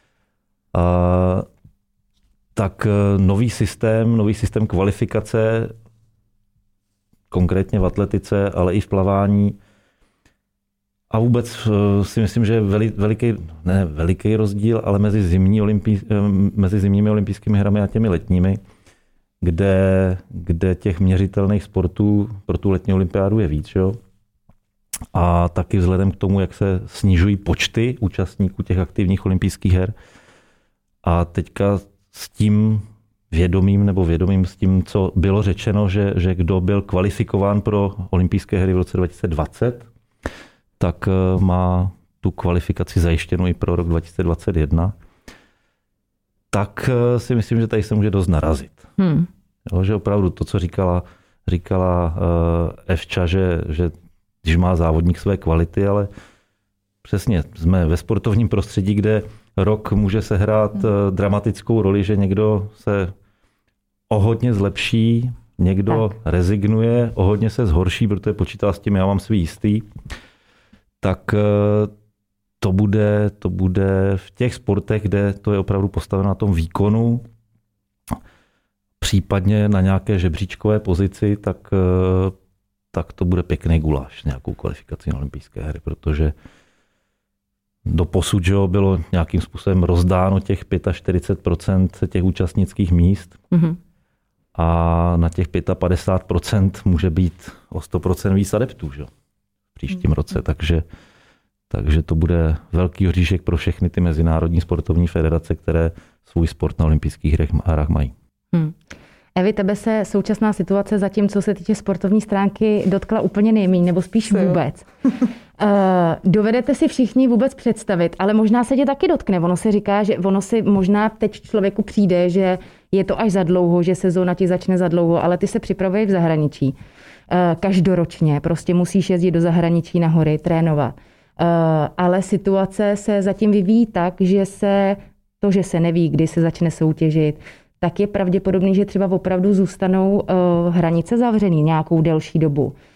tak nový systém kvalifikace, konkrétně v atletice, ale i v plavání, a vůbec si myslím, že je veliký rozdíl, ale mezi zimními olympijskými hrami a těmi letními, kde těch měřitelných sportů pro tu letní olympiádu je víc. Jo? A taky vzhledem k tomu, jak se snižují počty účastníků těch aktivních olympijských her. A teďka s tím vědomím s tím, co bylo řečeno, že kdo byl kvalifikován pro olympijské hry v roce 2020, tak má tu kvalifikaci zajištěnou i pro rok 2021, tak si myslím, že tady se může dost narazit. Jo, že opravdu to, co říkala Evča, že když má závodník své kvality, ale přesně jsme ve sportovním prostředí, kde rok může sehrát dramatickou roli, že někdo se o hodně zlepší, někdo rezignuje, o hodně se zhorší, protože počítá s tím, já mám svý jistý. Tak to bude v těch sportech, kde to je opravdu postaveno na tom výkonu, případně na nějaké žebříčkové pozici, tak to bude pěkný guláš, nějakou kvalifikaci na olympijské hry, protože doposud bylo nějakým způsobem rozdáno těch 45% těch účastnických míst a na těch 55% může být o 100% víc adeptů, že? V příštím roce, takže to bude velký hříšek pro všechny ty mezinárodní sportovní federace, které svůj sport na olympijských hrách mají. Evi, tebe se současná situace zatím, co se týče sportovní stránky, dotkla úplně nejméně, nebo spíš vůbec. Dovedete si všichni vůbec představit, ale možná se tě taky dotkne. Ono se říká, že ono si možná teď člověku přijde, že je to až za dlouho, že sezóna ti začne za dlouho, ale ty se připravuješ v zahraničí. Každoročně prostě musíš jezdit do zahraničí na hory, trénovat. Ale situace se zatím vyvíjí tak, že se neví, kdy se začne soutěžit, tak je pravděpodobný, že třeba opravdu zůstanou hranice zavřený nějakou delší dobu.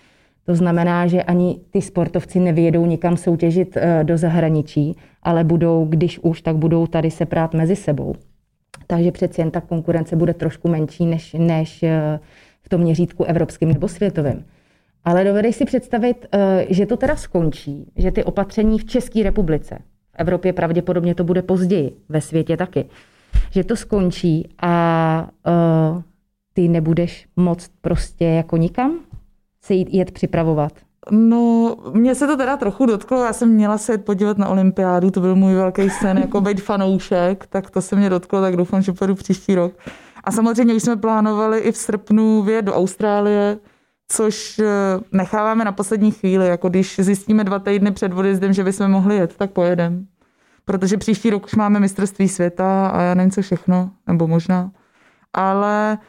To znamená, že ani ty sportovci nevyjedou nikam soutěžit do zahraničí, ale budou, když už, tak budou tady se prát mezi sebou. Takže přeci jen ta konkurence bude trošku menší než v tom měřítku evropském nebo světovém. Ale dovedeš si představit, že to teda skončí, že ty opatření v České republice, v Evropě pravděpodobně to bude později, ve světě taky, že to skončí a ty nebudeš moct prostě jako nikam se jet připravovat? No, mě se to teda trochu dotklo, já jsem měla se jet podívat na olympiádu, to byl můj velký sen, jako být fanoušek, tak to se mě dotklo, tak doufám, že pojedu příští rok. A samozřejmě už jsme plánovali i v srpnu vyjet do Austrálie, což necháváme na poslední chvíli, jako když zjistíme 2 týdny před odjezdem, že bychom mohli jet, tak pojedem. Protože příští rok už máme mistrovství světa a já nevím co všechno, nebo možná. Ale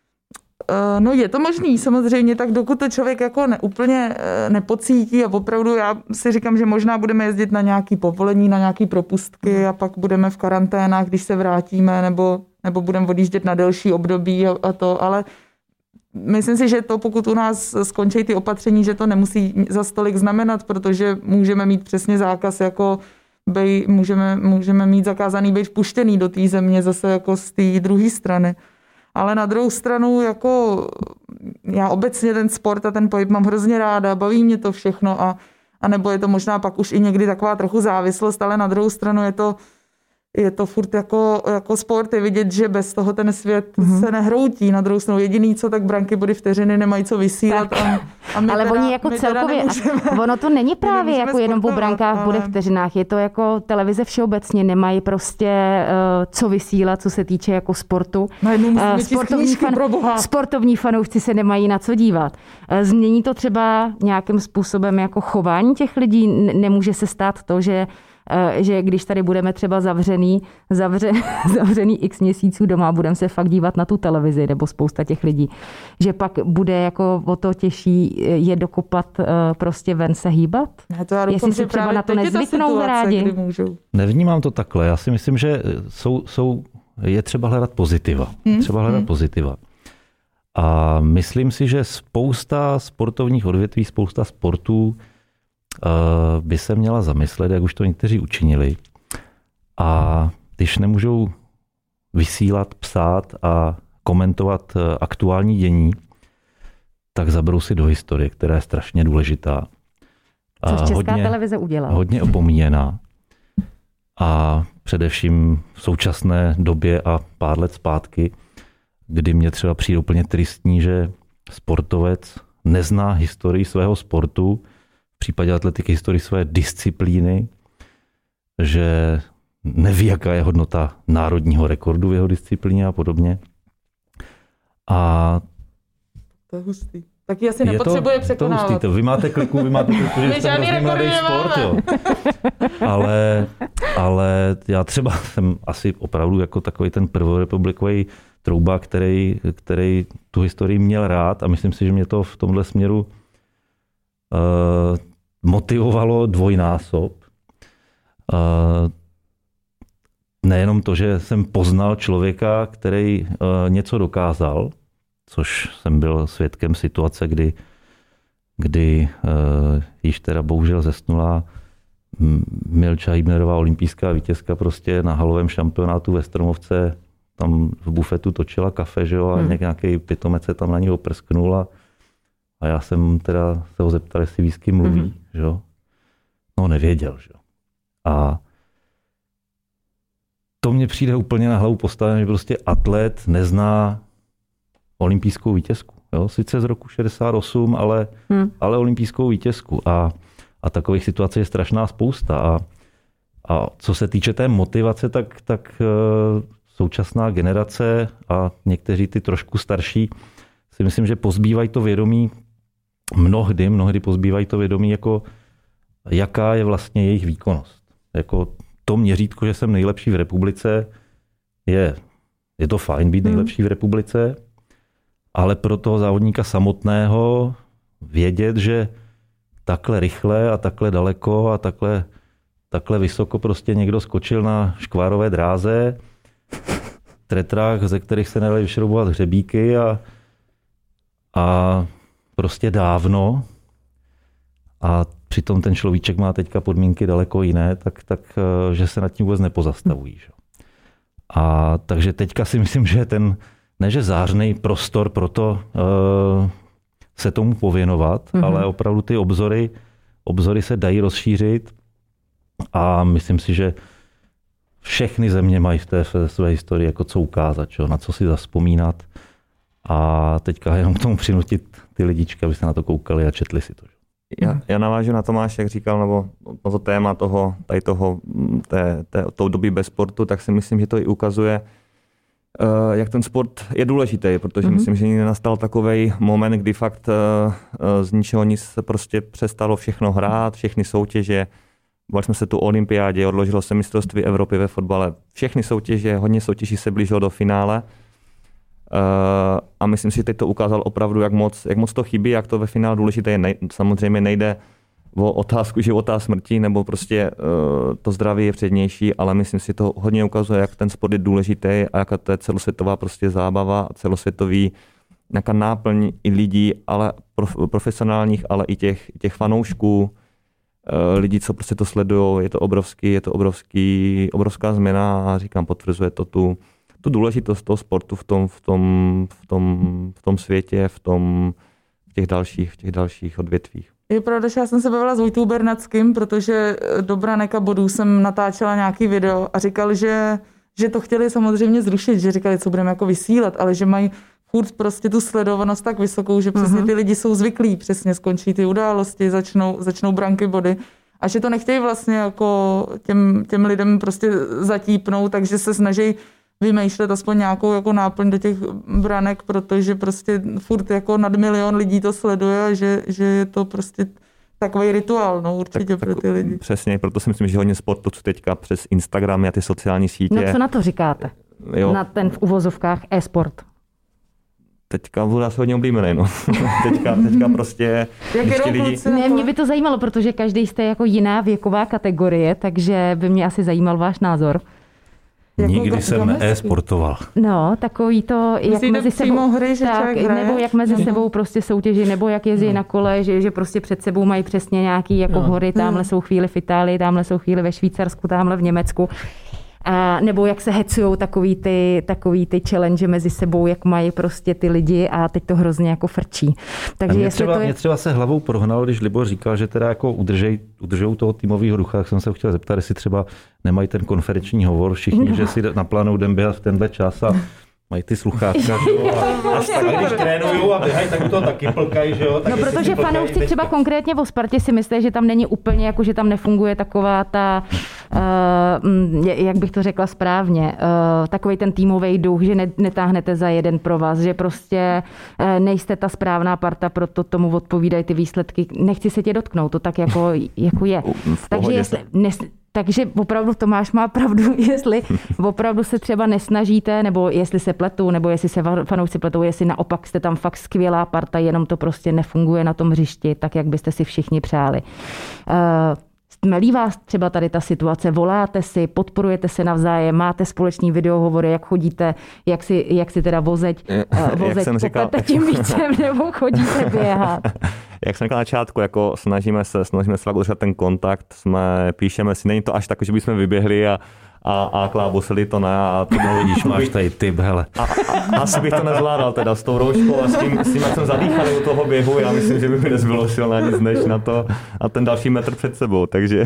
no je to možný samozřejmě, tak dokud to člověk jako úplně nepocítí a opravdu já si říkám, že možná budeme jezdit na nějaký povolení, na nějaký propustky a pak budeme v karanténách, když se vrátíme, nebo budeme odjíždět na delší období a to, ale myslím si, že to pokud u nás skončí ty opatření, že to nemusí za stolik znamenat, protože můžeme mít přesně zákaz jako můžeme mít zakázaný být vpuštěný do té země zase jako z té druhé strany. Ale na druhou stranu, jako já obecně ten sport a ten pohyb mám hrozně ráda, baví mě to všechno a nebo je to možná pak už i někdy taková trochu závislost, ale na druhou stranu je to furt jako sport, je vidět, že bez toho ten svět se nehroutí. Na druhou stranu jediný, co tak branky body vteřiny nemají co vysílat. A my ale teda, oni jako celkově, ono to není právě jako jenom po brankách bude vteřinách, je to jako televize všeobecně nemají prostě co vysílat, co se týče jako sportu. Sportovní fanoušci se nemají na co dívat. Změní to třeba nějakým způsobem jako chování těch lidí? Nemůže se stát to, že když tady budeme třeba zavřený x měsíců doma, budeme se fakt dívat na tu televizi, nebo spousta těch lidí, že pak bude jako o to těžší je dokopat prostě ven se hýbat? Ne, to já doufám, jestli si třeba na to nezvyknou rádi. Nevnímám to takhle. Já si myslím, že je třeba hledat pozitiva. A myslím si, že spousta sportovních odvětví, spousta sportů by se měla zamyslet, jak už to někteří učinili. A když nemůžou vysílat, psát a komentovat aktuální dění, tak zaberou si do historie, která je strašně důležitá. Což Česká televize udělala. Hodně opomíjená. A především v současné době a pár let zpátky, kdy mě třeba přijde úplně tristní, že sportovec nezná historii svého sportu, v případě atletiky historii své disciplíny, že neví, jaká je hodnota národního rekordu v jeho disciplíně a podobně. A to je hustý. Taky asi nepotřebuje překonávat. Vy máte kliku, že jste hrozně mladý sport. Jo. Ale já třeba jsem asi opravdu jako takový ten prvorepublikový trouba, který tu historii měl rád a myslím si, že mě to v tomhle směru motivovalo dvojnásob. Nejenom to, že jsem poznal člověka, který něco dokázal, což jsem byl svědkem situace, kdy již teda bohužel zesnulá Milča Hybnerová, olympijská vítězka, prostě na halovém šampionátu ve Stromovce tam v bufetu točila kafe, že jo, a nějaký pitomec se tam na ní oprsknul a já jsem teda se ho zeptal, jestli ví, s kým mluví, že jo. No nevěděl, že jo. A to mně přijde úplně na hlavu postavené, že prostě atlet nezná olympijskou vítězku. Jo? Sice z roku 68, ale olympijskou vítězku. A takových situací je strašná spousta. A co se týče té motivace, tak současná generace a někteří ty trošku starší si myslím, že pozbývají to vědomí mnohdy pozbývají to vědomí, jako jaká je vlastně jejich výkonnost. Jako to měřítko, že jsem nejlepší v republice, je to fajn být nejlepší v republice, ale pro toho závodníka samotného vědět, že takhle rychle a takhle daleko a takhle vysoko prostě někdo skočil na škvárové dráze, tretrách, ze kterých se nedaly vyšroubovat hřebíky a prostě dávno, a přitom ten človíček má teďka podmínky daleko jiné, tak že se nad tím vůbec nepozastavují. Že? A takže teďka si myslím, že ten neže zářný prostor pro to se tomu pověnovat, ale opravdu ty obzory se dají rozšířit a myslím si, že všechny země mají v té své historii jako co ukázat, čo, na co si zavzpomínat a teďka jenom k tomu přinutit ty lidičky, aby se na to koukali a četli si to. Já navážu na Tomáš, jak říkal, nebo na to téma toho doby bez sportu, tak si myslím, že to i ukazuje, jak ten sport je důležitý, protože myslím, že nikdy nastal takovej moment, kdy fakt z ničeho nic se prostě přestalo všechno hrát, všechny soutěže. Bavili jsme se tu o olympiádě, odložilo se mistrovství Evropy ve fotbale. Všechny soutěže, hodně soutěží se blížilo do finále. A myslím si, že teď to ukázal opravdu, jak moc to chybí, jak to ve finále důležité je. Samozřejmě nejde o otázku života a smrti, nebo prostě to zdraví je přednější, ale myslím si, že to hodně ukazuje, jak ten sport je důležitý a jaká to je celosvětová prostě zábava a celosvětový nějaká náplň i lidí, ale profesionálních, ale i těch fanoušků, lidí, co prostě to sledují. Je to obrovská změna a říkám, potvrzuje to tu důležitost toho sportu v tom světě, v těch dalších odvětvích. Je pravda, že já jsem se bavila s Vojtou Bernackým, protože do Branek a bodů jsem natáčela nějaký video a říkal, že to chtěli samozřejmě zrušit, že říkali, co budeme jako vysílat, ale že mají furt prostě tu sledovanost tak vysokou, že přesně ty lidi jsou zvyklí, přesně skončí ty události, začnou branky, body a že to nechtějí vlastně jako těm lidem prostě zatípnout, takže se snaží vymýšlet aspoň nějakou jako náplň do těch branek, protože prostě furt jako nad 1 milion lidí to sleduje a že je to prostě takový rituál, no určitě pro ty lidi. Přesně, proto si myslím, že hodně sportovců teďka přes Instagram a ty sociální sítě. No co na to říkáte? Jo. Na ten v uvozovkách e-sport. Teďka bude asi hodně oblíbený, no. teďka prostě lidi... Ne, mě by to zajímalo, protože každý jste jako jiná věková kategorie, takže by mě asi zajímal váš názor. Nikdy jsem e-sportoval. No, takový to, jak mezi sebou, hry, že tak, nebo jak mezi sebou prostě soutěží, nebo jak jezdí na kole, že prostě před sebou mají přesně nějaký jako hory, tamhle jsou chvíli v Itálii, tamhle jsou chvíli ve Švýcarsku, tamhle v Německu. A nebo jak se hecujou takový ty challenge mezi sebou, jak mají prostě ty lidi a teď to hrozně jako frčí. Takže mě třeba se hlavou prohnalo, když Libor říkal, že teda jako udržou toho týmového ducha, tak jsem se chtěl zeptat, jestli třeba nemají ten konferenční hovor všichni, že si naplánují den běhat v tenhle čas a mají ty sluchátka, a když trénujou a běhají, tak to taky plkají, že jo? No, protože fanoušci třeba konkrétně o Spartě si myslí, že tam není úplně, jako že tam nefunguje taková ta, jak bych to řekla správně, takový ten týmový duch, že netáhnete za jeden pro vás, že prostě nejste ta správná parta, proto tomu odpovídají ty výsledky. Nechci se tě dotknout, to tak jako je. Takže opravdu Tomáš má pravdu, jestli opravdu se třeba nesnažíte, nebo jestli se pletou, nebo jestli se fanoušci pletou, jestli naopak jste tam fakt skvělá parta, jenom to prostě nefunguje na tom hřišti, tak jak byste si všichni přáli. Melí vás třeba tady ta situace, voláte si, podporujete se navzájem, máte společný videohovory, jak chodíte, jak si teda vozeť popete tím vícem, nebo chodíte běhat? Jak jsem říkal na začátku, jako snažíme se fakt udržet ten kontakt, píšeme si, není to až tak, že bychom vyběhli a klábosili to, ne. A to vidíš, máš tady typ, hele. Asi bych to nezvládal teda s tou rouškou a s tím, jak jsem zadýchal u toho běhu, já myslím, že by mi nezbylo sil na nic než na to a ten další metr před sebou, takže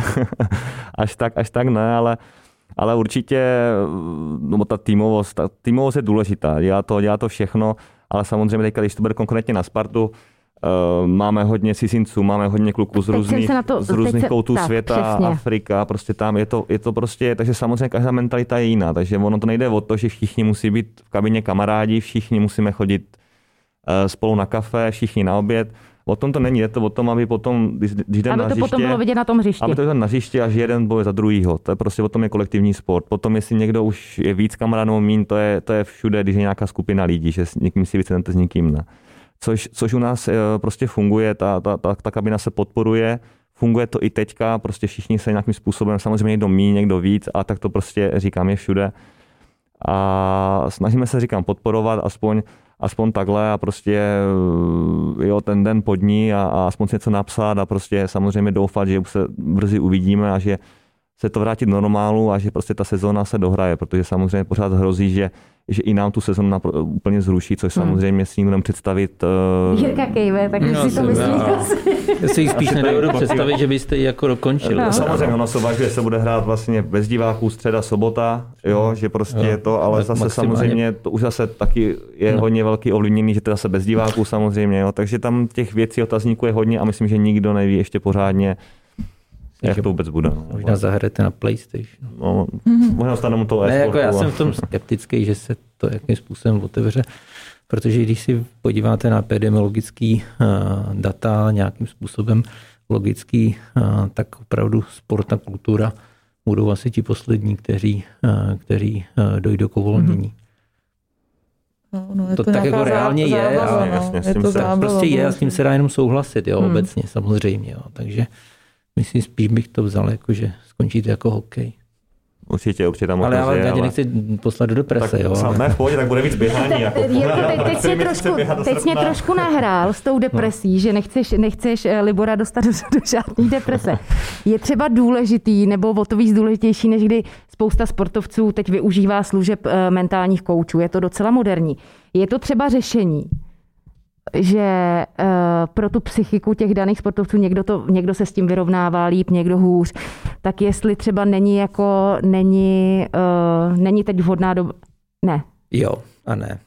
až tak ne, ale určitě no, ta týmovost je důležitá, dělá to všechno, ale samozřejmě teďka, když to bude konkrétně na Spartu, máme hodně cizinců, máme hodně kluků z různých koutů světa, přesně. Afrika, prostě tam je to prostě, takže samozřejmě každá mentalita je jiná, takže ono to nejde o to, že všichni musí být v kabině kamarádi, všichni musíme chodit spolu na kafe, všichni na oběd. O tom to není, je to o tom, aby potom, když jdeme na hřiště, potom bylo vidět na tom hřišti. Aby to bylo na hřiště, až jeden bojuje za druhýho. To je prostě o tom je kolektivní sport. Potom, jestli někdo už je víc kamarádů, míň, to je všude, když je nějaká skupina lidí, že s někým si víc s někým ne. Což u nás prostě funguje, ta kabina se podporuje, funguje to i teďka, prostě všichni se nějakým způsobem, samozřejmě někdo míň, někdo víc, a tak to prostě říkám je všude. A snažíme se, podporovat aspoň takhle a prostě jo, ten den pod ní a aspoň něco napsat a prostě samozřejmě doufat, že se brzy uvidíme a že se to vrátí do normálu a že prostě ta sezóna se dohraje, protože samozřejmě pořád hrozí, že i nám tu sezónu úplně zruší, což samozřejmě si nikdo představit. Jirka kejve, tak si to myslí. Já si spíš nedovedu představit, že byste ji jako dokončili. No. Samozřejmě ono se uvažuje, že se bude hrát vlastně bez diváků středa, sobota, jo, že prostě je to, ale zase samozřejmě to už zase taky je hodně velký ovlivněný, že to zase bez diváků samozřejmě, jo, takže tam těch věcí otazníků je hodně a myslím, že nikdo neví ještě pořádně, jak to vůbec bude. Možná zahrajete na PlayStation. No, možná stane to jako já jsem v tom skeptický, že se to jakým způsobem otevře, protože když si podíváte na epidemiologický data nějakým způsobem logický, tak opravdu sport a kultura budou asi ti poslední, kteří dojdou k uvolnění. No, to tak jako reálně je. Prostě je a s tím se dá jenom souhlasit, jo, obecně samozřejmě. Jo, takže myslím, spíš bych to vzal, jako, že skončíte jako hokej. Určitě tam ale já tě nechci poslat do deprese, tak, jo. Ne, v pohodě, tak bude víc běhání. Jako, teď jsi trošku nahrál s tou depresí, že nechceš Libora dostat do žádný deprese. Je třeba důležitý, nebo o to víc důležitější, než kdy spousta sportovců teď využívá služeb mentálních koučů. Je to docela moderní. Je to třeba řešení, že pro tu psychiku těch daných sportovců někdo se s tím vyrovnává líp, někdo hůř, tak jestli třeba není teď vhodná doba. Ne. Jo a ne.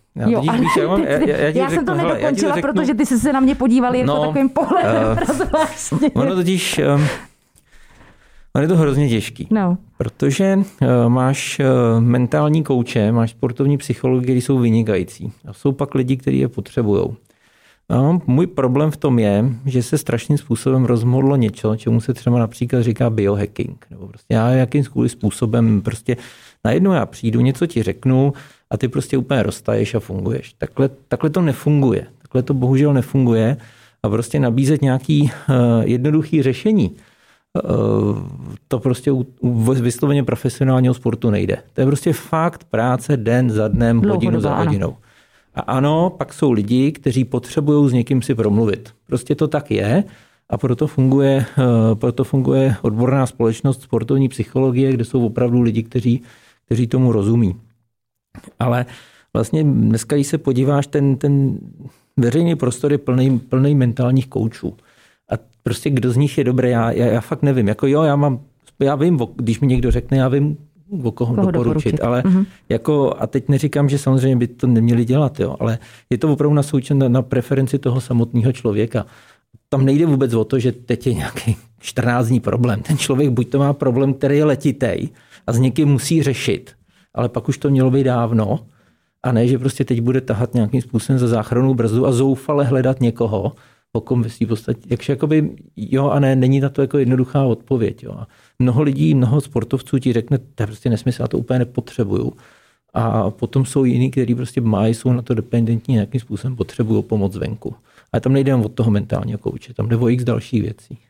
Já jsem to nedokončila, protože ty jsi se na mě podíval jako takovým pohledem. Ono totiž je to hrozně těžký, protože máš mentální kouče, máš sportovní psychologi, kteří jsou vynikající a jsou pak lidi, kteří je potřebujou. No, můj problém v tom je, že se strašným způsobem rozmohlo něco, čemu se třeba například říká biohacking. Nebo prostě já jakým způsobem prostě najednou já přijdu, něco ti řeknu a ty prostě úplně roztaješ a funguješ. Takhle to nefunguje. Takhle to bohužel nefunguje a prostě nabízet nějaký jednoduchý řešení, to prostě u vysloveně profesionálního sportu nejde. To je prostě fakt práce den za dnem, hodinu za hodinou. A ano, pak jsou lidi, kteří potřebují s někým si promluvit. Prostě to tak je a proto funguje odborná společnost sportovní psychologie, kde jsou opravdu lidi, kteří tomu rozumí. Ale vlastně dneska, když se podíváš, ten veřejný prostor je plný mentálních koučů. A prostě kdo z nich je dobrý, já fakt nevím. Jako jo, já vím, když mi někdo řekne, já vím, o koho doporučit. Ale jako, a teď neříkám, že samozřejmě by to neměli dělat, jo, ale je to opravdu na preferenci toho samotného člověka. Tam nejde vůbec o to, že teď je nějaký 14 problém. Ten člověk buď to má problém, který je letitej a s někým musí řešit, ale pak už to mělo být dávno a ne, že prostě teď bude tahat nějakým způsobem za záchrannou brzdu a zoufale hledat někoho, o kom ve svý podstatě. Jakže jakoby jo a ne, není na to jako jednoduchá odpověď. Jo. Mnoho lidí, mnoho sportovců ti řekne, to je prostě nesmysl, já to úplně nepotřebuju. A potom jsou jiní, kteří prostě jsou na to dependentní, nějakým způsobem potřebují pomoc venku. Ale tam nejde od toho mentálního kouče, tam jde o x dalších věcí.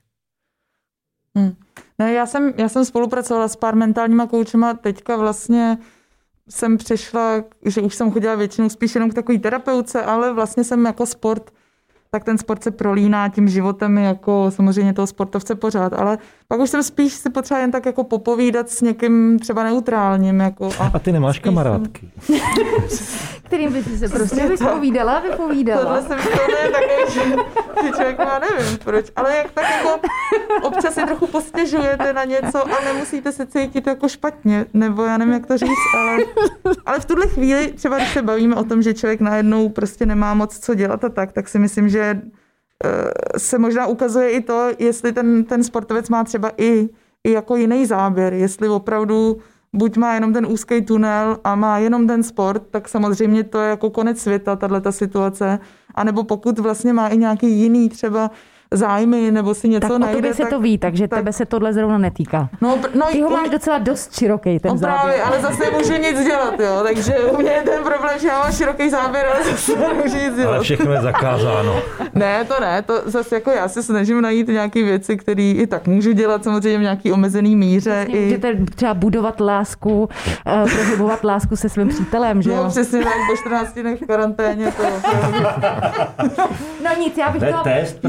Ne, já jsem spolupracovala s pár mentálníma koučema, teďka vlastně jsem přešla, že už jsem chodila většinou spíš jenom k takový terapeutce, ale vlastně jsem jako sport, tak ten sport se prolíná tím životem jako samozřejmě toho sportovce pořád, ale pak už jsem spíš si potřeba jen tak jako popovídat s někým třeba neutrálním. Jako a ty nemáš kamarádky. Kterým by si se prostě vypovídala? Tohle jsem to ne takový, že člověk má nevím proč, ale jak tak jako občas si trochu postěžujete na něco a nemusíte se cítit jako špatně, nebo já nevím, jak to říct, ale v tuhle chvíli, třeba když se bavíme o tom, že člověk najednou prostě nemá moc co dělat a tak si myslím, že se možná ukazuje i to, jestli ten sportovec má třeba i jako jiný záběr, jestli opravdu buď má jenom ten úzký tunel a má jenom ten sport, tak samozřejmě to je jako konec světa, tato situace, anebo pokud vlastně má i nějaký jiný třeba zájmy, nebo si něco tak najde. Tak o tobě se to ví, takže tebe se tohle zrovna netýká. No, ty ho máš docela dost široký, ten záběr. Právě, ale zase nemůžu nic dělat, jo, takže u mě je ten problém, že já mám široký záběr, ale zase nemůžu nic dělat. Ale všechno je zakázáno. Ne, to zase jako já se snažím najít nějaké věci, které i tak můžu dělat samozřejmě v nějaký omezený míře. Přesně, můžete třeba budovat lásku, prohlubovat lásku se svým přítelem, že jo? No přesně tak, po 14 dnech v karanténě to. No nic, já bych to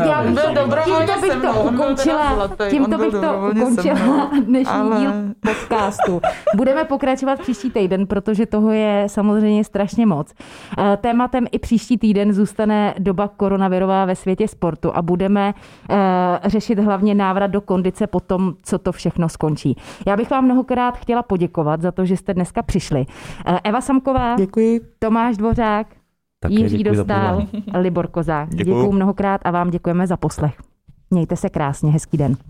ukončila dnešní díl podcastu. Budeme pokračovat příští týden, protože toho je samozřejmě strašně moc. Tématem i příští týden zůstane doba koronavirová ve světě sportu a budeme řešit hlavně návrat do kondice po tom, co to všechno skončí. Já bych vám mnohokrát chtěla poděkovat za to, že jste dneska přišli. Eva Samková, děkuji. Tomáš Dvořák, Jiří Dostál, Libor Kozák. Děkuji mnohokrát a vám děkujeme za poslech. Mějte se krásně, hezký den.